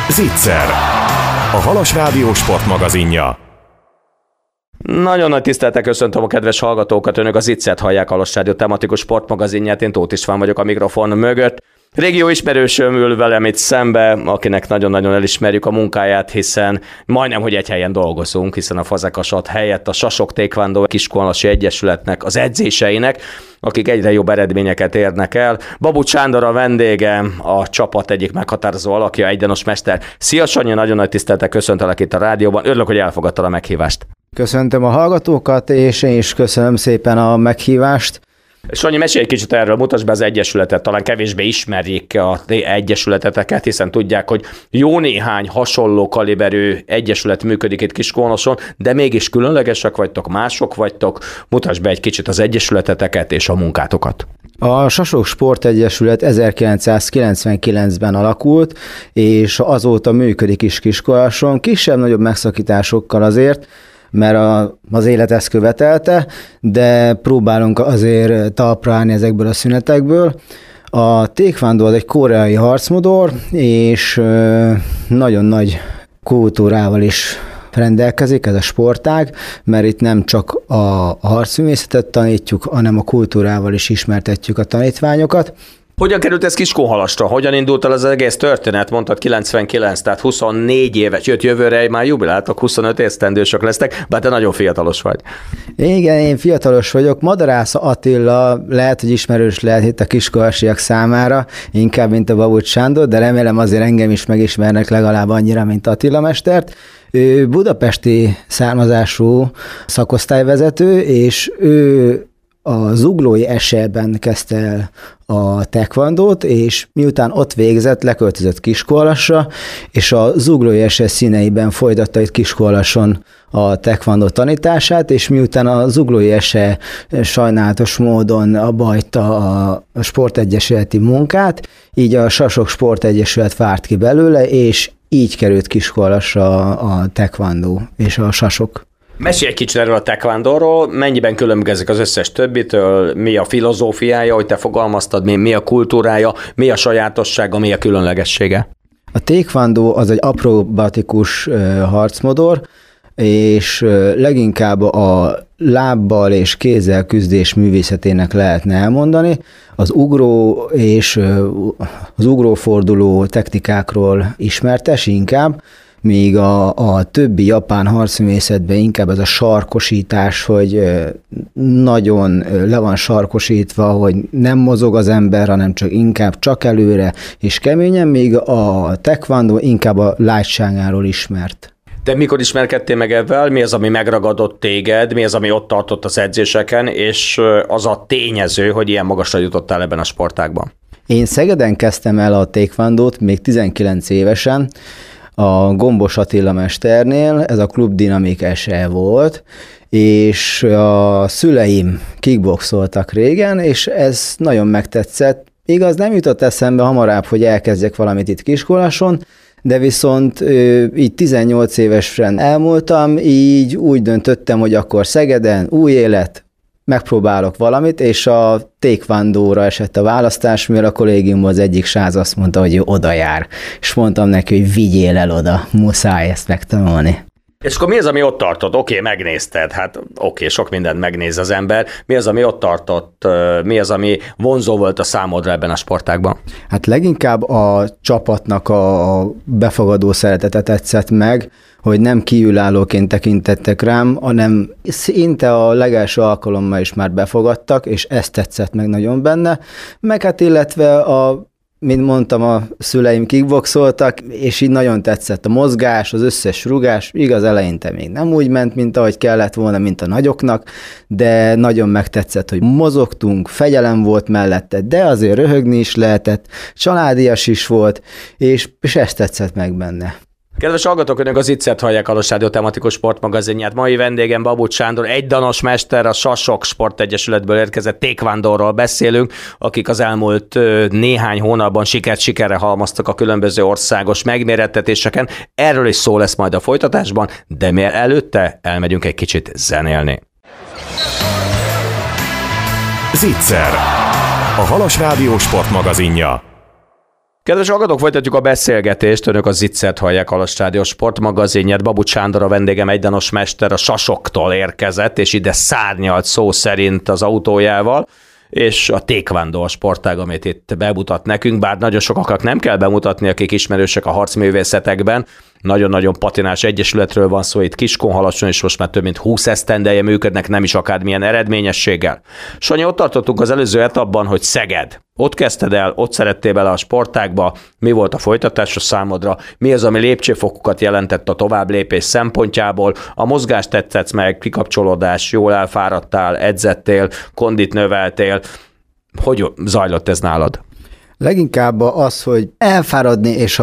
Zicser, a Halas Rádió sportmagazinja. Nagyon nagy tisztelettel köszöntöm a kedves hallgatókat, önök a Zicsert hallják, a Halas Rádió tematikus sportmagazinját, én Tóth István vagyok a mikrofon mögött. Régió ismerősöm ül velem itt szembe, akinek nagyon-nagyon elismerjük a munkáját, hiszen majdnem, hogy egy helyen dolgozunk, hiszen a Fazekas helyett a Sasok Taekwondo Kiskunhalasi Egyesületnek az edzéseinek, akik egyre jobb eredményeket érnek el. Babut Sándor a vendégem, a csapat egyik meghatározó alakja, egydanos mester. Szia Sanyi, nagyon nagy tisztelettel köszöntelek itt a rádióban, örülök, hogy elfogadtad a meghívást. Köszöntöm a hallgatókat, és én is köszönöm szépen a meghívást. Sanyi, mesélj egy kicsit erről, mutasd be az Egyesületet, talán kevésbé ismerjék a egyesületeteket, hiszen tudják, hogy jó néhány hasonló kaliberű egyesület működik itt Kiskunhalason, de mégis különlegesek vagytok, mások vagytok. Mutasd be egy kicsit az egyesületeteket és a munkátokat. A Sasok Sportegyesület 1999-ben alakult, és azóta működik is Kiskunhalason, kisebb-nagyobb megszakításokkal azért, mert az élet ezt követelte, de próbálunk azért talpra állni ezekből a szünetekből. A taekwondo az egy koreai harcmodor, és nagyon nagy kultúrával is rendelkezik ez a sportág, mert itt nem csak a harcművészetet tanítjuk, hanem a kultúrával is ismertetjük a tanítványokat. Hogyan került ez Kiskunhalasra? Hogyan indult el az egész történet? Mondtad 99, tehát 24 éves, jövőre már jubiláltok, 25 esztendősök lesztek, bár te nagyon fiatalos vagy. Igen, én fiatalos vagyok. Madarásza Attila lehet, hogy ismerős lehet itt a kiskunhalasiak számára, inkább, mint a Babut Sándor, de remélem azért engem is megismernek legalább annyira, mint Attila mestert. Ő budapesti származású szakosztályvezető, és ő a Zuglói SE-ben kezdte el a taekwondót, és miután ott végzett, leköltözött Kiskunhalasra, és a Zuglói SE színeiben folytatta itt Kiskunhalason a taekwondo tanítását, és miután a Zuglói SE sajnálatos módon abbahagyta a sportegyesületi munkát, így a Sasok Sportegyesület várt ki belőle, és így került Kiskunhalasra a taekwondo és a sasok. Mesélj egy kicsit erről a taekwondóról, mennyiben különbözik az összes többitől, mi a filozófiája, hogy te fogalmaztad, mi a kultúrája, mi a sajátossága, mi a különlegessége? A taekwondo az egy akrobatikus harcmodor, és leginkább a lábbal és kézzel küzdés művészetének lehetne elmondani. Az ugró és az ugróforduló technikákról ismertes inkább, míg a többi japán harcművészetben inkább ez a sarkosítás, hogy nagyon le van sarkosítva, hogy nem mozog az ember, hanem csak előre és keményen, míg a taekwondo inkább a lágyságáról ismert. De mikor ismerkedtél meg ebben? Mi az, ami megragadott téged? Mi az, ami ott tartott az edzéseken? És az a tényező, hogy ilyen magasra jutottál ebben a sportágban? Én Szegeden kezdtem el a taekwondót még 19 évesen, a Gombos Attila mesternél, ez a Klub Dinamik SE volt, és a szüleim kickboxoltak régen, és ez nagyon megtetszett. Igaz, nem jutott eszembe hamarabb, hogy elkezdjek valamit itt Kiskunhalason, de viszont így 18 évesen elmúltam, így úgy döntöttem, hogy akkor Szegeden új élet, megpróbálok valamit, és a taekwondóra esett a választás, mivel a kollégiumban az egyik sáz azt mondta, hogy ő oda jár, és mondtam neki, hogy vigyél el oda, muszáj ezt megtanulni. És akkor mi az, ami ott tartott? Oké, megnézted, sok mindent megnéz az ember. Mi az, ami ott tartott? Mi az, ami vonzó volt a számodra ebben a sportágban? Hát leginkább a csapatnak a befogadó szeretete tetszett meg, hogy nem kívülállóként tekintettek rám, hanem szinte a legelső alkalommal is már befogadtak, és ez tetszett meg nagyon benne. Meg hát illetve mint mondtam, a szüleim kickboxoltak, és így nagyon tetszett a mozgás, az összes rugás, igaz, eleinte még nem úgy ment, mint ahogy kellett volna, mint a nagyoknak, de nagyon megtetszett, hogy mozogtunk, fegyelem volt mellette, de azért röhögni is lehetett, családias is volt, és ez tetszett meg benne. Kedves hallgatók, önök az Zicsert hallják, a Halas Rádió tematikus sportmagazinját. Mai vendégem Babut Sándor, egydanos mester, a Sasok Sportegyesületből érkezett taekwondóról beszélünk, akik az elmúlt néhány hónapban sikerre halmoztak a különböző országos megmérettetéseken. Erről is szó lesz majd a folytatásban, de miért előtte elmegyünk egy kicsit zenélni. Zicser, a Halas Rádió sportmagazinja. Kedves hallgatók, folytatjuk a beszélgetést. Önök a Ziccert hallják, Alas Rádió sportmagazinját. Babucs Sándor a vendégem, egydanos mester, a Sasoktól érkezett, és ide szárnyalt szó szerint az autójával, és a taekwondo a sportág, amit itt bemutat nekünk, bár nagyon sokaknak nem kell bemutatni, akik ismerősek a harcművészetekben. Nagyon-nagyon patinás egyesületről van szó, itt Kiskunhalason, és most már több mint 20 esztendeje működnek, nem is akármilyen eredményességgel. Sanyi, ott tartottunk az előző etapban, hogy Szeged. Ott kezdted el, ott szerettél bele a sportágba, mi volt a folytatás a számodra, mi az, ami lépcsőfokokat jelentett a továbblépés szempontjából, a mozgást tetszett meg, kikapcsolódás, jól elfáradtál, edzettél, kondit növeltél. Hogy zajlott ez nálad? Leginkább az, hogy elfáradni, és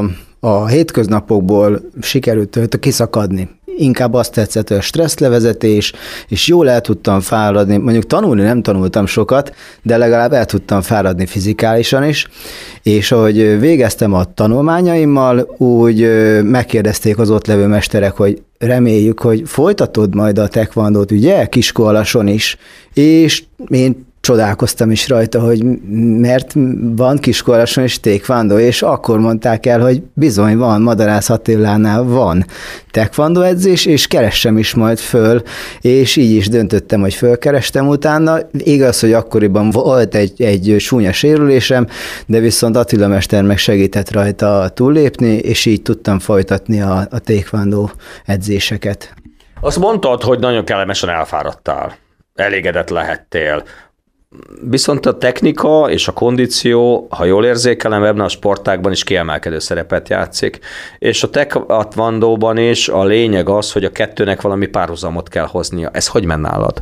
a hétköznapokból sikerült kiszakadni. Inkább azt tetszett, hogy a stresszlevezetés, és jól el tudtam fáradni, mondjuk tanulni nem tanultam sokat, de legalább el tudtam fáradni fizikálisan is, és ahogy végeztem a tanulmányaimmal, úgy megkérdezték az ott levő mesterek, hogy reméljük, hogy folytatod majd a taekwondót, ugye, Kiskunhalason is, és én csodálkoztam is rajta, hogy mert van Kiskunhalason is taekwondo, és akkor mondták el, hogy bizony van, Madarász Attilánál van taekwondo edzés, és keressem is majd föl, és így is döntöttem, hogy fölkerestem utána. Igaz, hogy akkoriban volt egy súnya sérülésem, de viszont Attila mester meg segített rajta túllépni, és így tudtam folytatni a taekwondo edzéseket. Azt mondtad, hogy nagyon kellemesen elfáradtál, elégedett lehettél. Viszont a technika és a kondíció, ha jól érzékelem, ebben a sportágban is kiemelkedő szerepet játszik. És a taekwondóban is a lényeg az, hogy a kettőnek valami párhuzamot kell hoznia. Ez hogy ment nálad?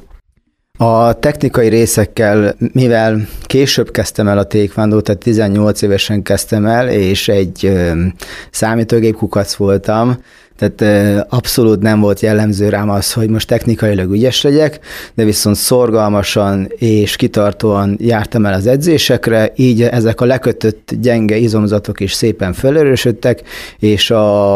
A technikai részekkel, mivel később kezdtem el a taekwondót, tehát 18 évesen kezdtem el, és egy számítógép kukac voltam, tehát abszolút nem volt jellemző rám az, hogy most technikailag ügyes legyek, de viszont szorgalmasan és kitartóan jártam el az edzésekre, így ezek a lekötött gyenge izomzatok is szépen felerősödtek, és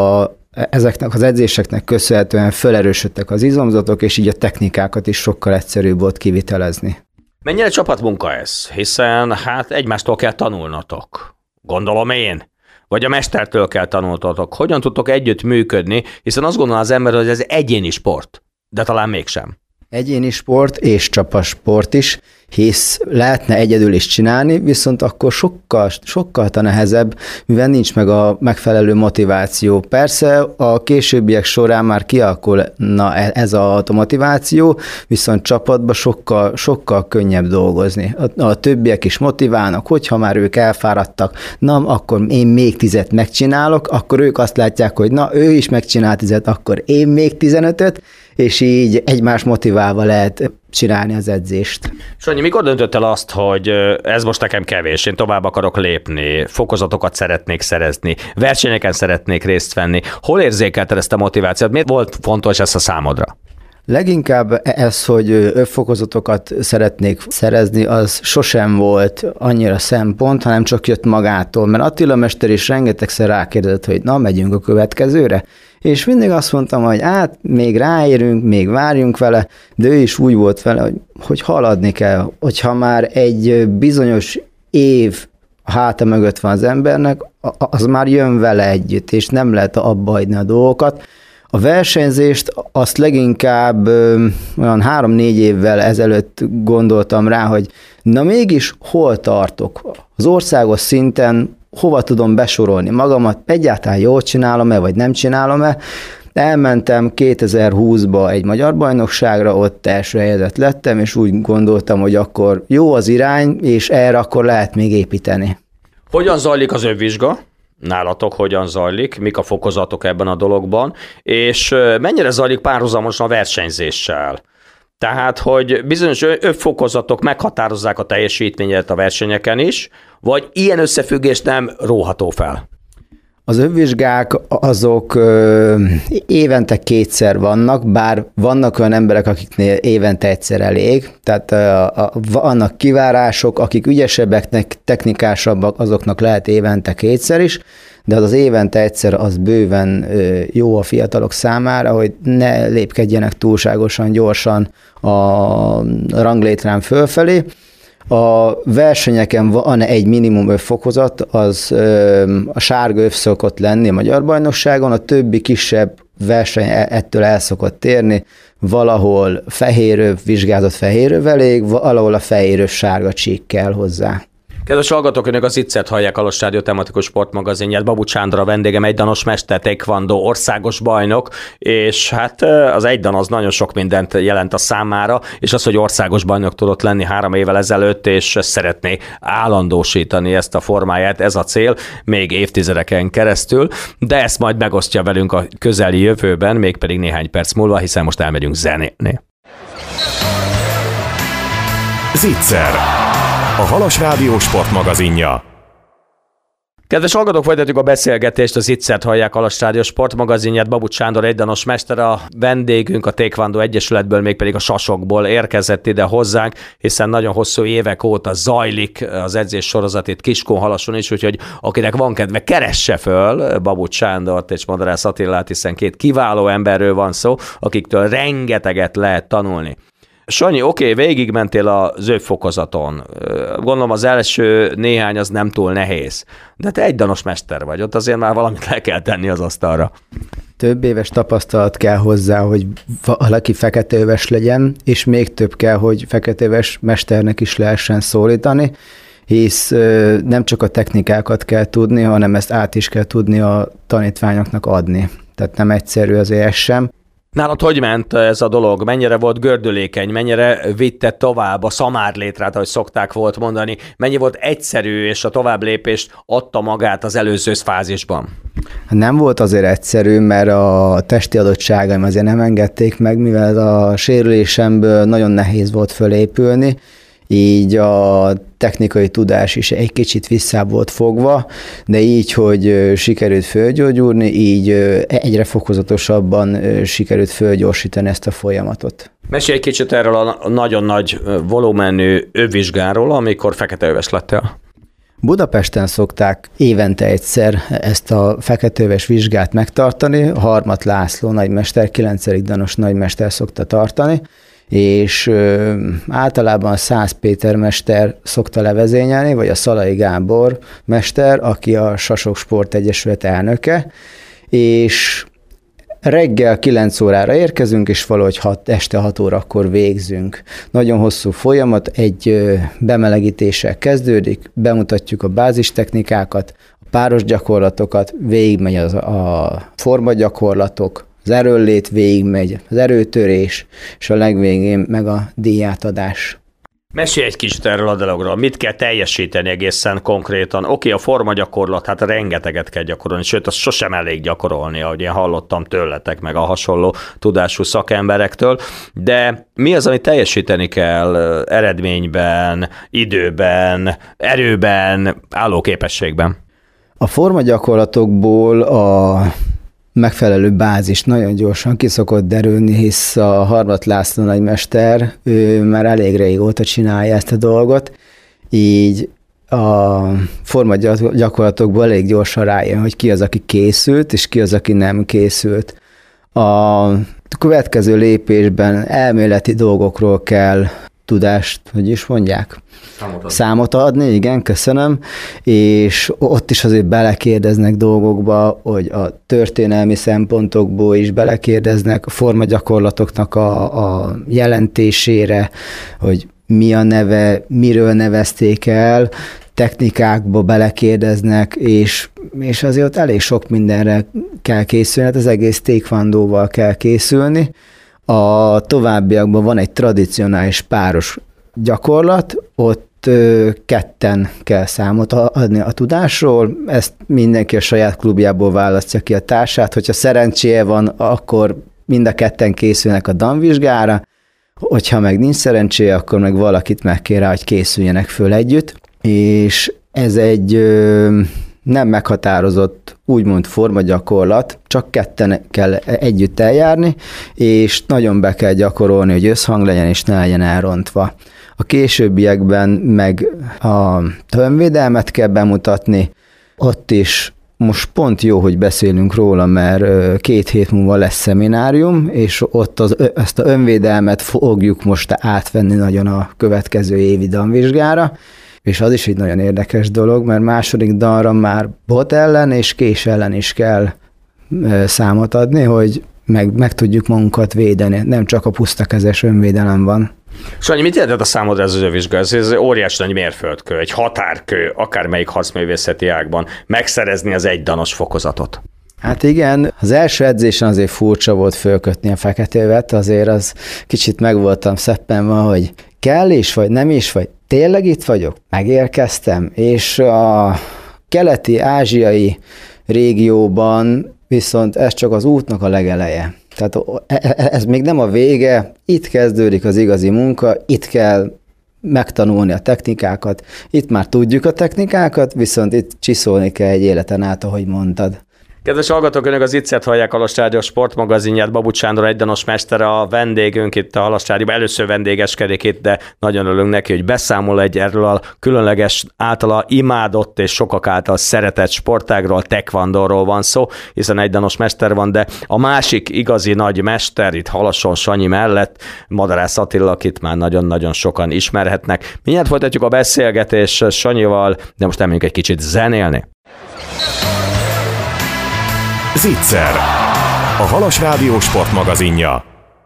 ezeknek az edzéseknek köszönhetően felerősödtek az izomzatok, és így a technikákat is sokkal egyszerűbb volt kivitelezni. Mennyire csapatmunka ez? Hiszen hát egymástól kell tanulnotok. Gondolom én. Vagy a mestertől kell tanultatok. Hogyan tudtok együtt működni, hiszen azt gondolom az ember, hogy ez egyéni sport, de talán mégsem. Egyéni sport és csapatsport is, hisz lehetne egyedül is csinálni, viszont akkor sokkal nehezebb, mivel nincs meg a megfelelő motiváció. Persze a későbbiek során már kialakulna ez a motiváció, viszont csapatban sokkal könnyebb dolgozni. A többiek is motiválnak, hogyha már ők elfáradtak, na, akkor én még 10-et megcsinálok, akkor ők azt látják, hogy na, ő is megcsinál 10-et, akkor én még 15-öt, és így egymás motiválva lehet csinálni az edzést. Sanyi, mikor döntött el azt, hogy ez most nekem kevés, én tovább akarok lépni, fokozatokat szeretnék szerezni, versenyeken szeretnék részt venni? Hol érzékelted ezt a motivációt? Miért volt fontos ez a számodra? Leginkább ez, hogy övfokozatokat szeretnék szerezni, az sosem volt annyira szempont, hanem csak jött magától, mert Attila mester is rengetegszer rákérdezett, hogy na, megyünk a következőre, és mindig azt mondtam, hogy hát még ráérünk, még várjunk vele, de ő is úgy volt vele, hogy haladni kell, hogyha már egy bizonyos év háta mögött van az embernek, az már jön vele együtt, és nem lehet abba hagyni a dolgokat. A versenyzést azt leginkább olyan 3-4 évvel ezelőtt gondoltam rá, hogy na mégis hol tartok? Az országos szinten hova tudom besorolni magamat? Egyáltalán jól csinálom-e, vagy nem csinálom-e? Elmentem 2020-ba egy magyar bajnokságra, ott első helyezett lettem, és úgy gondoltam, hogy akkor jó az irány, és erre akkor lehet még építeni. Hogyan zajlik az övvizsga? Nálatok hogyan zajlik, mik a fokozatok ebben a dologban, és mennyire zajlik párhuzamosan a versenyzéssel? Tehát, hogy bizonyos övfokozatok meghatározzák a teljesítményet a versenyeken is, vagy ilyen összefüggés nem róható fel? Az övvizsgák azok évente 2-szer vannak, bár vannak olyan emberek, akiknél évente egyszer elég, tehát vannak kivárások, akik ügyesebbek, technikásabbak, azoknak lehet évente 2-szer is, de az évente egyszer az bőven jó a fiatalok számára, hogy ne lépkedjenek túlságosan gyorsan a ranglétrán fölfelé. A versenyeken van egy minimum övfokozat, az a sárga öv szokott lenni a Magyar Bajnokságon, a többi kisebb verseny ettől el szokott térni, valahol fehér öv, vizsgázott fehér öv elég, valahol a fehér öv sárga csík kell hozzá. Kedves hallgatók, önök az Iccet hallják, a Rádió tematikus sportmagazinját. Babut Sándor a vendégem, egydanos mester, taekwondo országos bajnok, és hát az egydan az nagyon sok mindent jelent a számára, és az, hogy országos bajnok tudott lenni 3 évvel ezelőtt, és szeretné állandósítani ezt a formáját, ez a cél, még évtizedeken keresztül, de ezt majd megosztja velünk a közeli jövőben, mégpedig néhány perc múlva, hiszen most elmegyünk zenélni. Zicser, a Halas Rádió sportmagazinja. Kedves hallgatók, folytatjuk a beszélgetést, az Iccet hallják, Halas Rádió sportmagazinját. Babut Sándor egydanos mester a vendégünk, a Taekwondo Egyesületből, mégpedig a Sasokból érkezett ide hozzánk, hiszen nagyon hosszú évek óta zajlik az edzés sorozat itt Kiskunhalason is, úgyhogy akinek van kedve, keresse föl Babut Sándort és Madarász Attilát, hiszen 2 kiváló emberről van szó, akiktől rengeteget lehet tanulni. Sanyi, végigmentél az övfokozaton. Gondolom az első néhány az nem túl nehéz. De te egydanos mester vagy, ott azért már valamit le kell tenni az asztalra. Több éves tapasztalat kell hozzá, hogy valaki feketeöves legyen, és még több kell, hogy feketeöves mesternek is lehessen szólítani, hisz nem csak a technikákat kell tudni, hanem ezt át is kell tudni a tanítványoknak adni. Tehát nem egyszerű azért ez sem. Nálad hogy ment ez a dolog? Mennyire volt gördülékeny? Mennyire vitte tovább a szamárlétrát, ahogy szokták volt mondani? Mennyi volt egyszerű, és a továbblépést adta magát az előző fázisban? Nem volt azért egyszerű, mert a testi adottságaim azért nem engedték meg, mivel a sérülésemből nagyon nehéz volt fölépülni, így a technikai tudás is egy kicsit visszább volt fogva, de így, hogy sikerült fölgyógyulni, így egyre fokozatosabban sikerült fölgyorsítani ezt a folyamatot. Mesélj egy kicsit erről a nagyon nagy volumenű övvizsgáról, amikor feketeöves lettél. Budapesten szokták évente egyszer ezt a feketeöves vizsgát megtartani, Harmat László nagymester, 9. danos nagymester szokta tartani, és általában a Szász Péter mester szokta levezényelni, vagy a Szalai Gábor mester, aki a Sasok Sport Egyesület elnöke, és reggel 9 órára érkezünk, és valahogy este 6 órakor végzünk. Nagyon hosszú folyamat, egy bemelegítéssel kezdődik, bemutatjuk a bázistechnikákat, a páros gyakorlatokat, végigmegy a formagyakorlatok, az erőllét végigmegy, az erőtörés, és a legvégén meg a díjátadás. Mesélj egy kicsit erről a dologról. Mit kell teljesíteni egészen konkrétan? A formagyakorlat, hát rengeteget kell gyakorolni, sőt, azt sosem elég gyakorolni, ahogy én hallottam tőletek, meg a hasonló tudású szakemberektől, de mi az, amit teljesíteni kell eredményben, időben, erőben, állóképességben? A formagyakorlatokból a megfelelő bázis nagyon gyorsan ki szokott derülni, hisz a Harmat László nagymester, ő már elég régóta csinálja ezt a dolgot, így a formagyakorlatokból elég gyorsan rájön, hogy ki az, aki készült, és ki az, aki nem készült. A következő lépésben elméleti dolgokról kell tudást, hogy is mondják? Számot adni, igen, köszönöm, és ott is azért belekérdeznek dolgokba, hogy a történelmi szempontokból is belekérdeznek, a formagyakorlatoknak a jelentésére, hogy mi a neve, miről nevezték el, technikákba belekérdeznek, és azért ott elég sok mindenre kell készülni, hát az egész taekwondóval kell készülni. A továbbiakban van egy tradicionális páros gyakorlat, ott ketten kell számot adni a tudásról, ezt mindenki a saját klubjából választja ki a társát, hogyha szerencséje van, akkor mind a ketten készülnek a danvizsgára, hogyha meg nincs szerencséje, akkor meg valakit megkér rá, hogy készüljenek föl együtt, és ez egy nem meghatározott, úgymond formagyakorlat, csak ketten kell együtt eljárni, és nagyon be kell gyakorolni, hogy összhang legyen, és ne legyen elrontva. A későbbiekben meg a önvédelmet kell bemutatni, ott is most pont jó, hogy beszélünk róla, mert 2 hét múlva lesz szeminárium, és ott ezt a önvédelmet fogjuk most átvenni nagyon a következő évi danvizsgára, és az is egy nagyon érdekes dolog, mert második danra már bot ellen és kés ellen is kell számot adni, hogy meg tudjuk magunkat védeni, nem csak a pusztakezes önvédelem van. Sanyi, mit jelentett a számodra ez az övvizsga? Ez óriási nagy mérföldkő, egy határkő, akármelyik harcművészeti ágban, megszerezni az 1 danos fokozatot. Hát igen, az első edzésen azért furcsa volt fölkötni a feketévet, azért az kicsit meg voltam szeppenve, hogy kell is, vagy nem is, vagy tényleg itt vagyok, megérkeztem, és a keleti, ázsiai régióban viszont ez csak az útnak a legeleje. Tehát ez még nem a vége, itt kezdődik az igazi munka, itt kell megtanulni a technikákat. Itt már tudjuk a technikákat, viszont itt csiszolni kell egy életen át, ahogy mondtad. Kedves hallgatók, önök az Itzert hallják, Halas Rádió sportmagazinját, Babut Sándor egydanos mestere a vendégünk itt a Halas Rádióban. Először vendégeskedik itt, de nagyon örülünk neki, hogy beszámol erről a különleges, általa imádott és sokak által szeretett sportágról, taekwondoról van szó, hiszen egydanos mester van, de a másik igazi nagy mester itt Halason Sanyi mellett, Madarász Attila, akit már nagyon-nagyon sokan ismerhetnek. Mindjárt folytatjuk a beszélgetést Sanyival, de most elmegyünk egy kicsit zenélni. Zicser, a Halas Rádió sportmagazinja.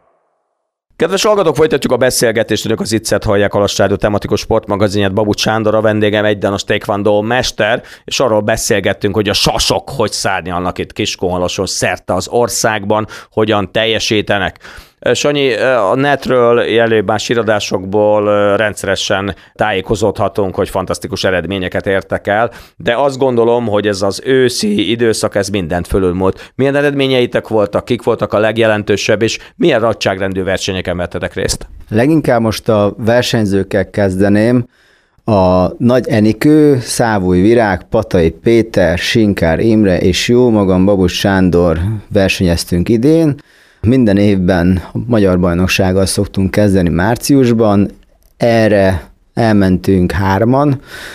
Kedves hallgatók, folytatjuk a beszélgetést, önök az Itzert hallják, Halas Rádió tematikus sportmagazinját, Babut Sándor a vendégem, egydanos taekwondo mester, és arról beszélgettünk, hogy a sasok hogy szárnyalnak itt Kiskunhalason szerte az országban, hogyan teljesítenek. Sanyi, a netről, előbb más irodásokból rendszeresen tájékozódhatunk, hogy fantasztikus eredményeket értek el, de azt gondolom, hogy ez az őszi időszak, ez mindent fölülmúlt. Milyen eredményeitek voltak, kik voltak a legjelentősebb, és milyen nagyságrendű versenyeken vettetek részt? Leginkább most a versenyzőkkel kezdeném. A Nagy Enikő, Szávúj Virág, Patai Péter, Sinkár Imre és jó magam Babut Sándor versenyeztünk idén. Minden évben a magyar bajnoksággal szoktunk kezdeni márciusban, erre elmentünk 3-an,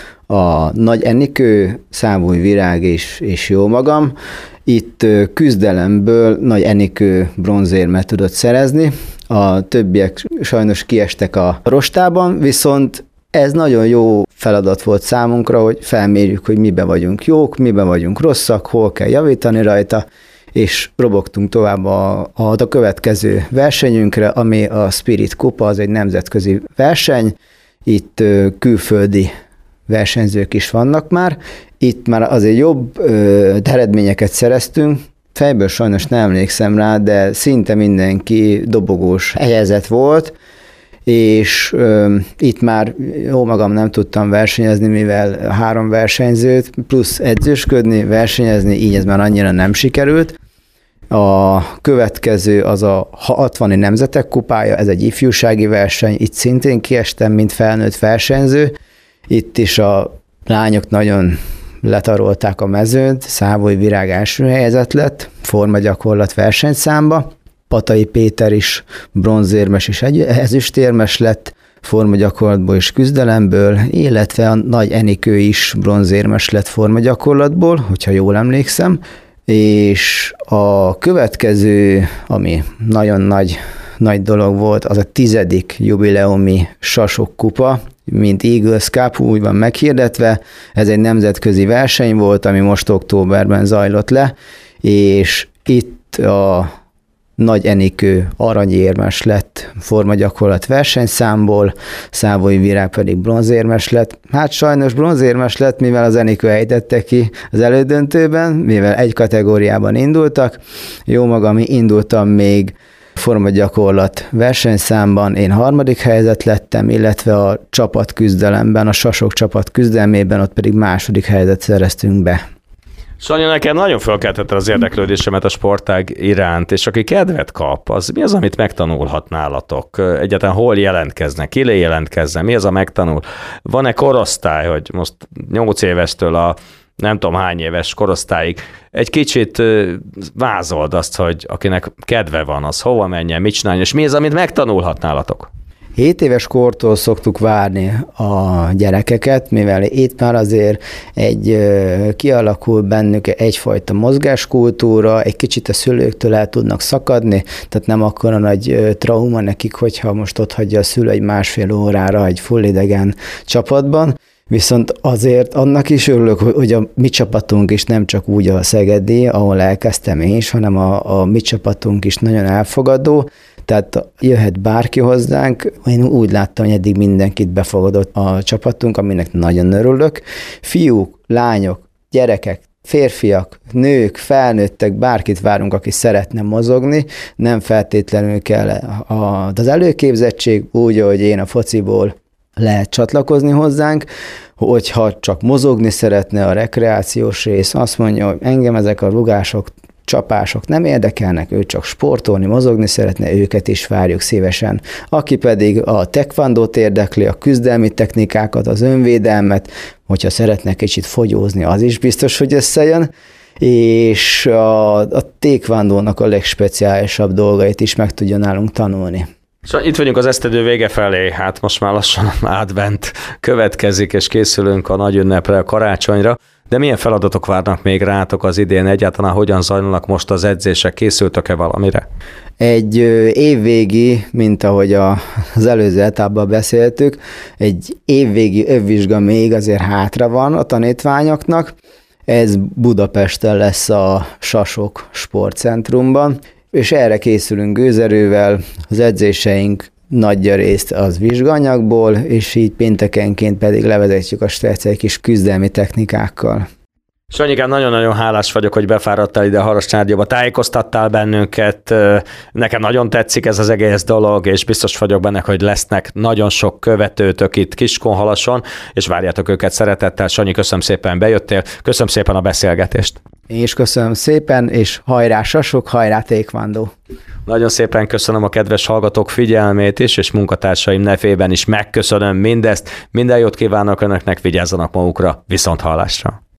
a Nagy Enikő, Szávúj Virág és jó magam. Itt küzdelemből Nagy Enikő bronzérmet tudott szerezni, a többiek sajnos kiestek a rostában, viszont ez nagyon jó feladat volt számunkra, hogy felmérjük, hogy miben vagyunk jók, miben vagyunk rosszak, hol kell javítani rajta, és robogtunk tovább a következő versenyünkre, ami a Spirit Kupa, az egy nemzetközi verseny. Itt külföldi versenyzők is vannak már. Itt már azért jobb eredményeket szereztünk. Fejből sajnos nem emlékszem rá, de szinte mindenki dobogós helyezett volt, és itt már jó magam nem tudtam versenyezni, mivel 3 versenyzőt, plusz edzősködni, versenyezni, így ez már annyira nem sikerült. A következő az a 60. Nemzetek Kupája, ez egy ifjúsági verseny, itt szintén kiestem, mint felnőtt versenyző. Itt is a lányok nagyon letarolták a mezőt, Szávúj Virág első helyezett lett, formagyakorlat versenyszámba. Patai Péter is bronzérmes és ezüstérmes lett, formagyakorlatból és küzdelemből, illetve a Nagy Enikő is bronzérmes lett formagyakorlatból, hogyha jól emlékszem. És a következő, ami nagyon nagy dolog volt, az a 10. jubileumi Sasok Kupa, mint Eagles Cup, úgy van meghirdetve. Ez egy nemzetközi verseny volt, ami most októberben zajlott le, és itt a Nagy Enikő aranyérmes lett formagyakorlat versenyszámból, Szávúj Virág pedig bronzérmes lett. Hát sajnos bronzérmes lett, mivel az Enikő ejtette ki az elődöntőben, mivel egy kategóriában indultak. Jó magam, indultam még formagyakorlat versenyszámban, én 3. helyzet lettem, illetve a csapatküzdelemben, a Sasok csapat küzdelmében, ott pedig 2. helyzet szereztünk be. Sanyi, nekem nagyon felkeltette az érdeklődésemet a sportág iránt, és aki kedvet kap, az mi az, amit megtanulhat nálatok? Egyáltalán hol jelentkeznek, ki jelentkezzen, mi az a megtanul? Van-e korosztály, hogy most 8 évestől a nem tudom hány éves korosztályig egy kicsit vázold azt, hogy akinek kedve van, az hova menjen, mit csináljon, és mi az, amit megtanulhat nálatok? 7 éves kortól szoktuk várni a gyerekeket, mivel itt már azért kialakul bennük egyfajta mozgáskultúra, egy kicsit a szülőktől el tudnak szakadni, tehát nem akkora nagy trauma nekik, hogyha most ott hagyja a szülő egy 1,5 órára egy full idegen csapatban. Viszont azért annak is örülök, hogy a mi csapatunk is nem csak úgy a szegedi, ahol elkezdtem én is, hanem a mi csapatunk is nagyon elfogadó, tehát jöhet bárki hozzánk, én úgy láttam, hogy eddig mindenkit befogadott a csapatunk, aminek nagyon örülök. Fiúk, lányok, gyerekek, férfiak, nők, felnőttek, bárkit várunk, aki szeretne mozogni, nem feltétlenül kell az előképzettség, úgy, ahogy én a fociból lehet csatlakozni hozzánk, hogyha csak mozogni szeretne a rekreációs rész, azt mondja, hogy engem ezek a rugások, csapások nem érdekelnek, ő csak sportolni, mozogni szeretne, őket is várjuk szívesen. Aki pedig a taekwondót érdekli, a küzdelmi technikákat, az önvédelmet, hogyha szeretne kicsit fogyózni, az is biztos, hogy összejön, és a taekwondónak a legspeciálisabb dolgait is meg tudja nálunk tanulni. Szóval itt vagyunk az esztendő vége felé, hát most már lassan advent következik, és készülünk a nagy ünnepre, a karácsonyra, de milyen feladatok várnak még rátok az idén? Egyáltalán hogyan zajlanak most az edzések? Készültök-e valamire? Egy évvégi, mint ahogy az előző etapban beszéltük, egy évvégi övvizsga még azért hátra van a tanítványoknak. Ez Budapesten lesz a Sasok Sportcentrumban, és erre készülünk gőzerővel, az edzéseink nagyja részt az vizsgaanyagból, és így péntekenként pedig levezetjük a stressz egy kis küzdelmi technikákkal. Sanyikám, nagyon-nagyon hálás vagyok, hogy befáradtál ide a Haras Rádióba, tájékoztattál bennünket, nekem nagyon tetszik ez az egész dolog, és biztos vagyok benne, hogy lesznek nagyon sok követőtök itt Kiskunhalason, és várjátok őket szeretettel. Sanyi, köszönöm szépen, bejöttél, köszönöm szépen a beszélgetést. Én is köszönöm szépen, és hajrá Sasok, hajrá taekwondo! Nagyon szépen köszönöm a kedves hallgatók figyelmét is, és munkatársaim nevében is megköszönöm mindezt. Minden jót kívánok önöknek, vigyázzanak magukra, viszont hallásra!